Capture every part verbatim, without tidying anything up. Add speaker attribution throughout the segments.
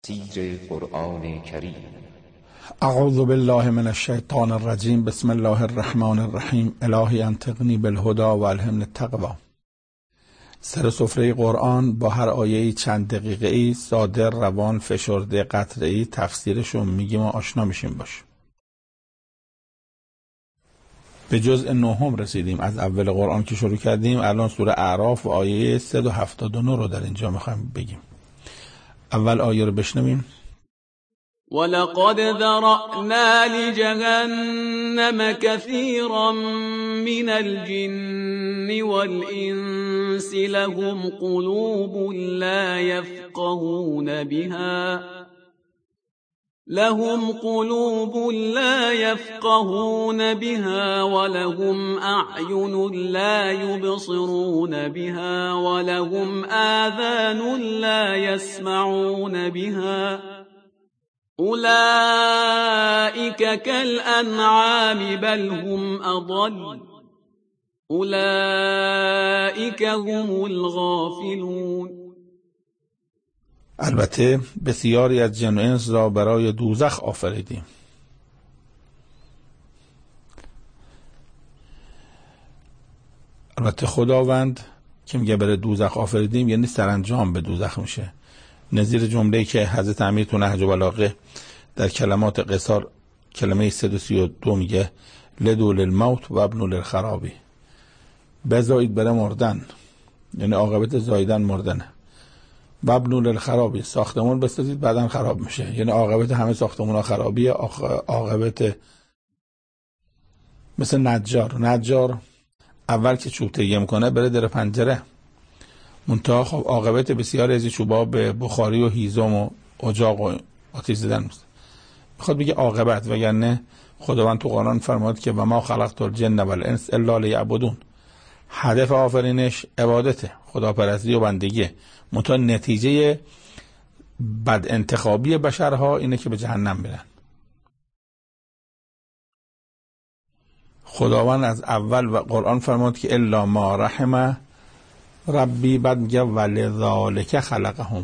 Speaker 1: تفسیر قرآن کریم.
Speaker 2: اعوذ بالله من الشیطان الرجیم. بسم الله الرحمن الرحیم. الهی انطقنی بالهدی و الهمنی التقوی. سر سفره قرآن با هر آیه چند دقیقه ای ساده، روان، فشرده، قطره ای تفسیرشو میگیم و آشنا میشیم باش. به جزء نهم رسیدیم از اول قرآن که شروع کردیم. الان سوره اعراف و آیه صد و هفتاد و نه رو در اینجا میخوایم بگیم. اول آیه رو بشنویم.
Speaker 3: ولقد ذرأنا لجهنم كثيرا من الجن والإنس لهم قلوب لا يفقهون بها لهم قلوب لا يفقهون بها ولهم أعين لا يبصرون بها ولهم آذان لا يسمعون بها أولئك كالأنعام بل هم أضل أولئك هم الغافلون.
Speaker 2: البته بسیاری از جن و انس را برای دوزخ آفریدیم. البته خداوند که میگه برای دوزخ آفریدیم یعنی سرانجام به دوزخ میشه. نظیر جمله‌ای که حضرت امیر تو نهج البلاغه در کلمات قصار کلمه صد و سی و دو میگه لدو للموت و ابنو للخرابی، بزایید بره مردن، یعنی عاقبت زایدن مردنه. و ابنو للخرابی، ساختمون بسازید بعدن خراب میشه، یعنی عاقبت همه ساختمون ها خرابیه. عاقبت مثل نجار نجار اول که چوب تهیه میکنه بره در پنجره، منتها خب عاقبت بسیاری از چوبا به بخاری و هیزم و اجاق و آتش زدن است. میخواد بگه عاقبت، وگرنه خداوند تو قرآن فرمود که و ما خلقت الجن والانس الا لیعبدون، هدف آفرینش عبادته، خداپرستی و بندگیه. منتها نتیجه بد انتخابی بشرها اینه که به جهنم میرن. خداوند از اول و قرآن فرمود که الا ما رحم ربی، بعد میگه ولذالک خلقهم.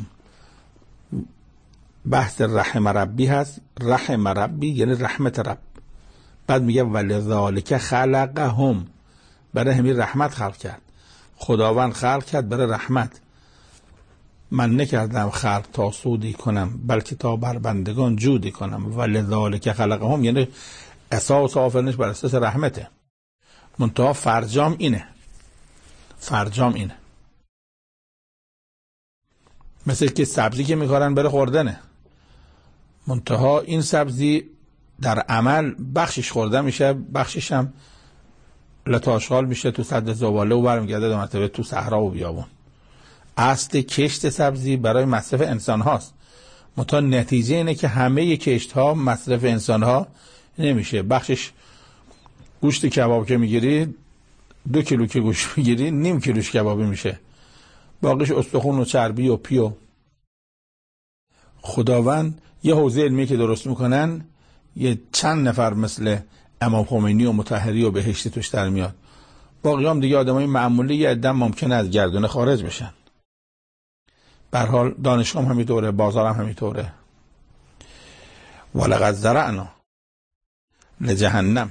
Speaker 2: بحث رحم ربی هست، رحم ربی یعنی رحمت رب، بعد میگه ولذالک خلقهم، برای همین رحمت خلق کرد. خداوند خلق کرد برای رحمت. من نکردم خلق تا سودی کنم بلکه تا بر بندگان جودی کنم. ولذالک خلقهم یعنی اساس آفرینش بر اساس رحمته، منتها فرجام اینه فرجام اینه مثل که سبزی که میکارن بره خوردنه، منتها این سبزی در عمل بخشش خورده میشه، بخشش هم لتاشغال میشه تو سد زباله و برمیگرده دو مرتبه تو صحرا و بیابون. اصل کشت سبزی برای مصرف انسان هاست، منتها نتیجه اینه که همه کشت ها مصرف انسان ها نمیشه. بخشش گوشت کباب که میگیری، دو کیلو که گوشت میگیری نیم کیلوش کبابی میشه، باقیش استخون و چربی و پیو. خداوند یه حوزه علمی که درست میکنن یه چند نفر مثل امام خمینی و مطهری و بهشتی توش در میاد، باقی هم دیگه آدمای معمولی یه عده ممکنه از گردونه خارج بشن. به هر حال دانشگاه هم همینطوره، بازار هم همینطوره. ولقد ذرأنا لجهنم.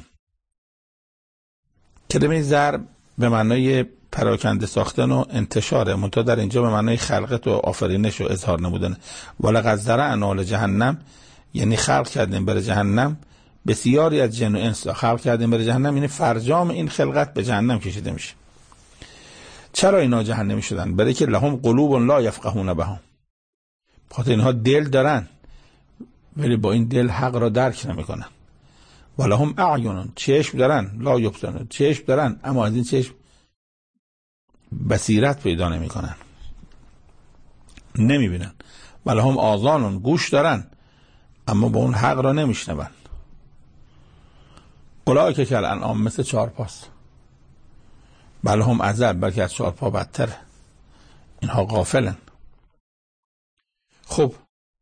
Speaker 2: کلمه ذر به معنای پراکنده ساختن و انتشاره، منتها در اینجا به معنای خلقت و آفرینش و اظهار نمودن. ولقد ذرأنا لجهنم یعنی خلق کردیم برای جهنم بسیاری از جن و انس، خلق کردیم برای جهنم یعنی فرجام این خلقت به جهنم کشیده میشه. چرا اینا جهنمی شدن؟ برای که لهم قلوب لا یفقهون بها، بخاطر اینها دل دارن ولی با این دل حق را درک نمیکنن. ولهم اعین، چشم دارن، لا یبصرون، چشم دارن اما از این چشم بصیرت پیدا نمیکنن، نمیبینن. ولهم آذان، گوش دارن اما با اون حق را نمیشنون. اولئک کالانعام، مثل چارپاست. بل هم اضل، بلکه از چارپا بدتره، اینها غافلن. خب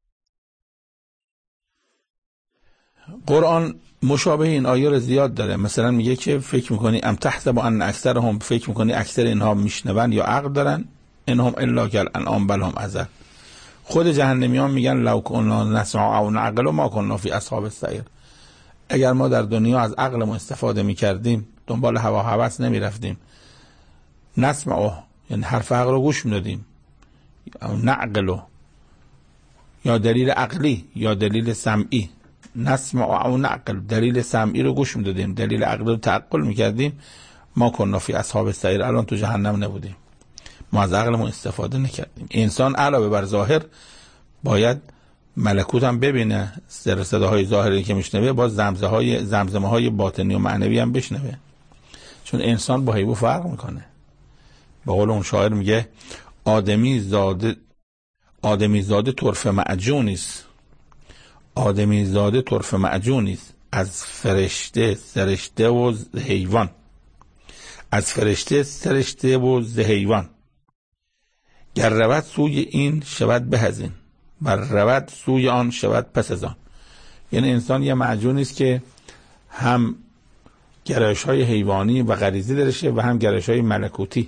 Speaker 2: قرآن مشابه این آیه رو زیاد داره. مثلا میگه که فکر میکنی ام تحسب ان اکثرهم، فکر میکنی اکثر اینها میشنون یا عقل دارن، انهم الا کالانعام بل هم اضل. خود جهنمیان میگن لو کنا نسمع او نعقل ما کنا فی اصحاب السعیر. اگر ما در دنیا از عقلمون استفاده میکردیم، دنبال هوا هوس نمیرفتیم، نسمع یعنی حرف عقل رو گوش میدادیم، او نعقل یا دلیل عقلی یا دلیل سمعی، نسمع او نعقل دلیل سمعی رو گوش میدادیم، دلیل عقلی رو تعقل میکردیم، ما کنا فی اصحاب السعیر، الان تو جهنم نبودیم. ما از عقلمون استفاده نکردیم. انسان علاوه بر ظاهر باید ملکوت هم ببینه، سر صداهای ظاهری که میشنوه با زمزمه های زمزمه های باطنی و معنوی هم بشنوه، چون انسان با حیوان فرق میکنه. به قول اون شاعر میگه آدمی زاده آدمی زاده طرف معجونی است، آدمی زاده طرف معجونی است، از فرشته سرشته و حیوان، از فرشته سرشته و ز حیوان، گر رود سوی این شود به از این، بر رود سوی آن شود پس از آن. یعنی انسان یه معجونی است که هم گرایش های حیوانی و غریزی درشه و هم گرایش های ملکوتی.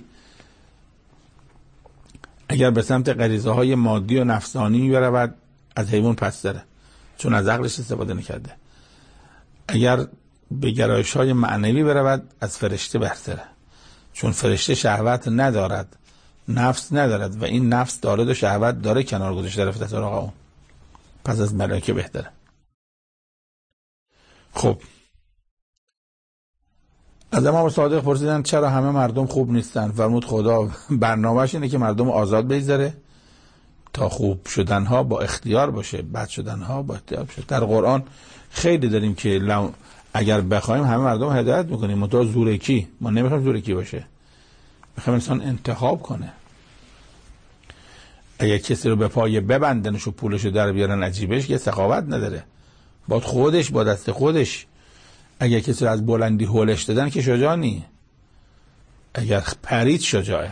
Speaker 2: اگر به سمت غریزه های مادی و نفسانی برود از حیوان پس داره، چون از عقلش استفاده نکرده. اگر به گرایش های معنوی برود از فرشته بهتره، چون فرشته شهوت ندارد، نفس ندارد و این نفس دارد و شهوت داره کنار گذاشته رفته سراغ اون، پس از ملائکه بهتره. خب از امام صادق پرسیدن چرا همه مردم خوب نیستن؟ فرمود خدا برنامه‌اش اینه که مردم آزاد بگذاره تا خوب شدنها با اختیار باشه، بد شدنها با اختیار باشه. در قرآن خیلی داریم که اگر بخوایم همه مردم هدایت میکنیم، منتها زورکی ما نمیخوایم زورکی باشه، میخوایم انسان انتخاب کنه. اگر کسی رو به پای ببندنش و پولشو در بیارن عجیبش، که سخاوت نداره، با خودش با دست خودش. اگر کسی رو از بلندی هولش دادن که شجاعی، اگر پرید شجاعه.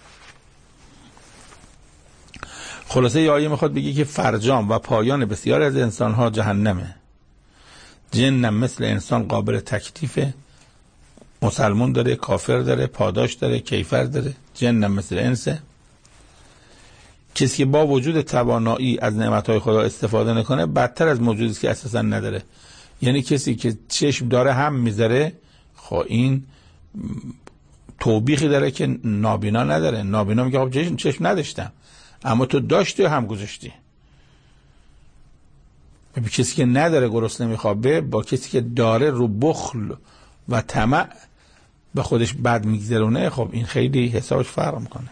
Speaker 2: خلاصه یه آیه میخواد بگی که فرجام و پایان بسیار از انسانها جهنمه. جنم مثل انسان قابل تکلیفه، مسلمون داره، کافر داره، پاداش داره، کیفر داره. جنم مثل انسه. کسی که با وجود توانایی از نعمتهای خدا استفاده نکنه بدتر از موجودی است که اساسا نداره. یعنی کسی که چشم داره هم میذاره، خب این توبیخی داره که نابینا نداره. نابینا میگه خب چشم, چشم نداشتم، اما تو داشتی و هم گذاشتی. به کسی که نداره گرسنه میخوابه، با کسی که داره رو بخل و طمع به خودش بد میگذرونه، خب این خیلی حسابش فرق میکنه.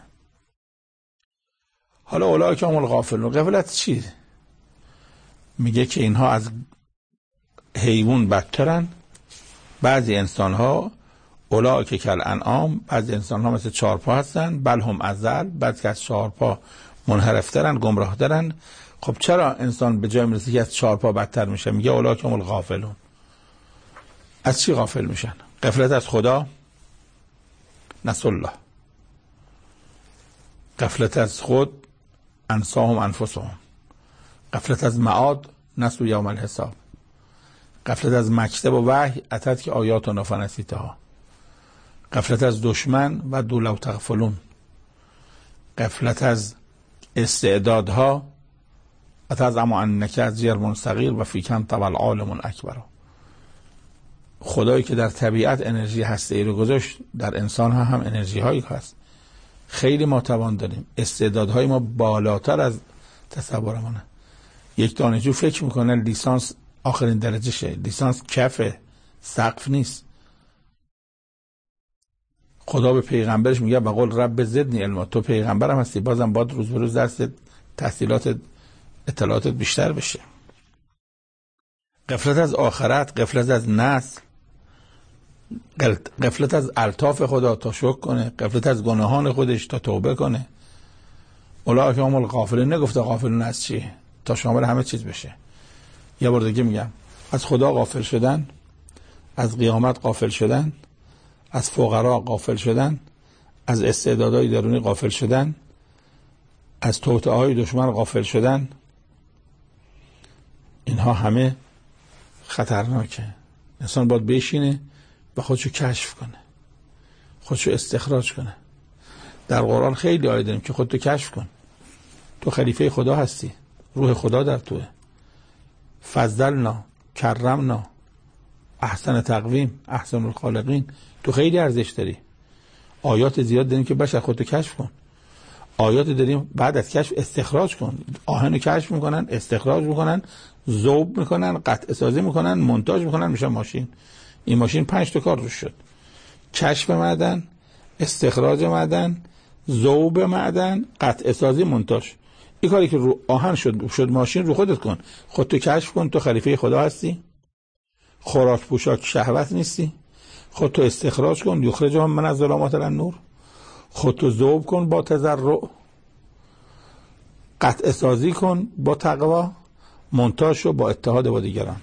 Speaker 2: حالا اولئک هم الغافلون، غفلت چی؟ میگه که اینها از حیوان بدترن. بعضی انسان ها اولئک کالانعام، بعضی انسان ها مثل چارپا هستن، بل هم اضل، بعضی از چارپا منحرفترن، گمراهترن. خب چرا انسان به جای میرسه که از چارپا بدتر میشه؟ میگه اولئک هم الغافلون. از چی غافل میشن؟ غفلت از خدا، نسوا الله. غفلت از خود، انساهم انفسهم. غفلت از معاد، نسوا یوم الحساب. غفلت از مکتب و وحی، اتت که آیاتنا فنسیتها. غفلت از دشمن و دو لو تغفلون. غفلت از استعدادها، اتت از اما انک از جرم صغیر و فیکن طبل عالم اکبر. خدایی که در طبیعت انرژی هسته رو گذاشت، در انسان ها هم انرژی هایی هست. خیلی ما توان داریم، استعدادهای ما بالاتر از تصورمونه. یک دانشجو فکر میکنه لیسانس آخرین درجه شه، لیسانس کفه، سقف نیست. خدا به پیغمبرش میگه بقول رب زدنی علما، تو پیغمبرم هستی، بازم باید روز به روز درس تحصیلات اطلاعاتت بیشتر بشه. غفلت از آخرت، غفلت از نسل، غفلت از الطاف خدا تا شکر کنه، غفلت از گناهان خودش تا توبه کنه. اولئک هم الغافلون. نگفته غافلون از چی؟ تا شامل همه چیز بشه. یه بار دیگه میگم، از خدا غافل شدن، از قیامت غافل شدن، از فقرا غافل شدن، از استعدادهای درونی غافل شدن، از توطئه‌های دشمن غافل شدن، اینها همه خطرناکه. انسان باید بشینه و خودشو کشف کنه، خودشو استخراج کنه. در قرآن خیلی آیه داریم که خودتو کشف کن. تو خلیفه خدا هستی، روح خدا در توه. فضلنا، کرمنا، احسن تقویم، احسن الخالقین، تو خیلی ارزش داری. آیات زیاد داریم که بشر خودتو کشف کن. آیات داریم بعد از کشف استخراج کن. آهنو کشف میکنن، استخراج میکنن، ذوب میکنن، قطع سازی میکنن، مونتاژ میکنن، میشه ماشین. این ماشین پنج تا کار روش شد: کشف معدن، استخراج معدن، ذوب معدن، قطع سازی، مونتاژ. این کاری که رو آهن شد شد ماشین، رو خودت کن. خودتو کشف کن، تو خلیفه خدا هستی. خوراک پوشاک شهوت نیستی. خودتو استخراج کن، یخرجهم من الظلمات الی النور. خودتو ذوب کن با تضرع، قطع سازی کن با تقوا، مونتاژ شو با اتحاد با دیگران.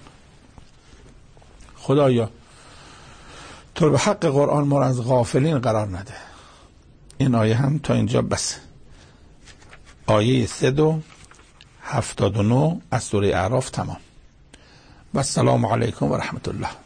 Speaker 2: خدایا تو به حق قرآن ما از غافلین قرار نده. این آیه هم تا اینجا بس. آیه صد و هفتاد و نه از سوره اعراف تمام. و السلام علیکم و رحمت الله.